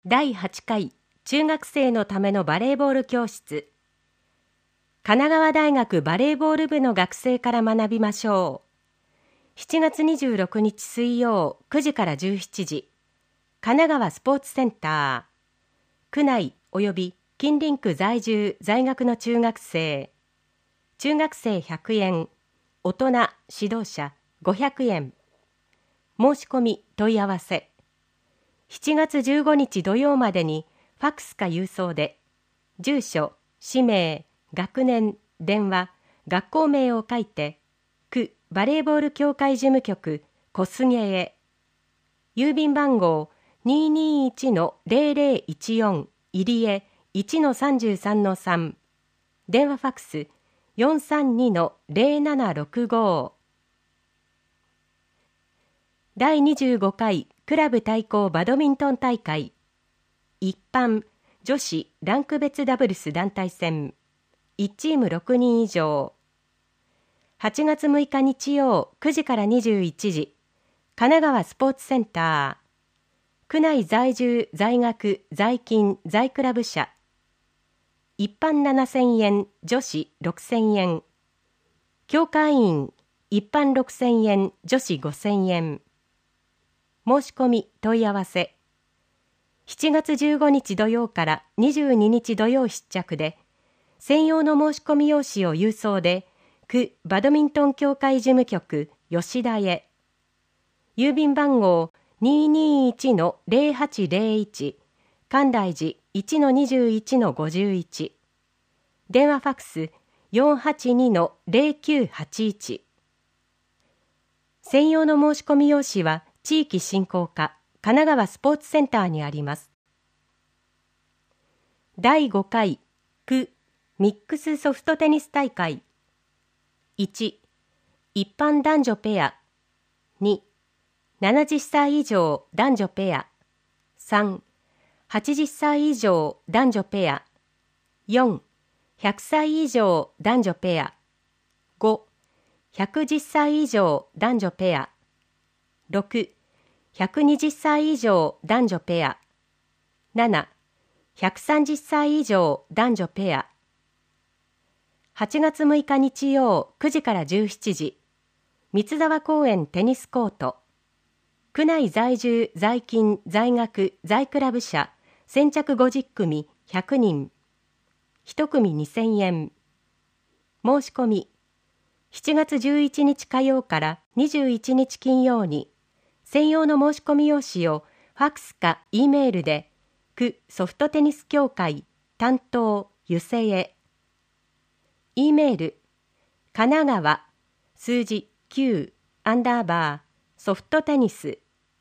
第8回中学生のためのバレーボール教室。神奈川大学バレーボール部の学生から学びましょう。7月26日水曜9時から17時、神奈川スポーツセンター。区内及び近隣区在住在学の中学生100円、大人指導者500円。申し込み問い合わせ。7月15日土曜までにファックスか郵送で、住所、氏名、学年、電話、学校名を書いて、区バレーボール協会事務局小菅へ。郵便番号 221-0014 入江 1-33-3。電話ファックス 432-0765。第25回クラブ対抗バドミントン大会一般女子ランク別ダブルス団体戦1チーム6人以上。8月6日日曜9時から21時、神奈川スポーツセンター。区内在住在学在勤在クラブ社。一般7000円、女子6000円。協会員一般6000円、女子5000円。申し込み問い合わせ。7月15日土曜から22日土曜必着で、専用の申し込み用紙を郵送で、区バドミントン協会事務局吉田へ。郵便番号 221-0801 関大寺 1-21-51。電話ファックス 482-0981。専用の申し込み用紙は地域振興課神奈川スポーツセンターにあります。第5回区ミックスソフトテニス大会。1、一般男女ペア。2、70歳以上男女ペア。3、80歳以上男女ペア。4、100歳以上男女ペア。5、110歳以上男女ペア。6、120歳以上男女ペア。7、130歳以上男女ペア。8月6日日曜9時から17時、三沢公園テニスコート。区内在住在勤在学在クラブ社先着50組100人。1組2000円。申し込み。7月11日火曜から21日金曜に、専用の申し込み用紙をファックスか E メールで、区ソフトテニス協会担当ゆせへ。E メール、神奈川数字9ソフトテニス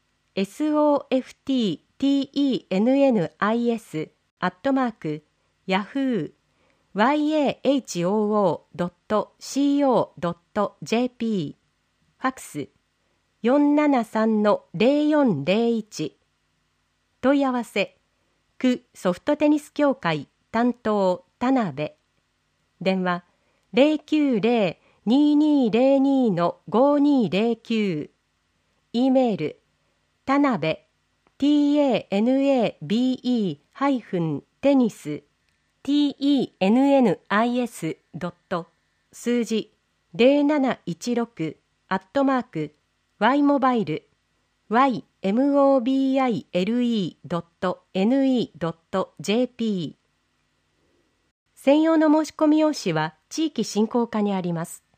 SOFTTENIS@yahoo.co.jp ファックス 473-0401。問い合わせ、区ソフトテニス協会担当田辺。電話 090-2202-5209。E メール、田辺 tanabe-tennis tennis. 数字0716 @y-mobile ymobile.ne.jp。専用の申し込み用紙は地域振興課にあります。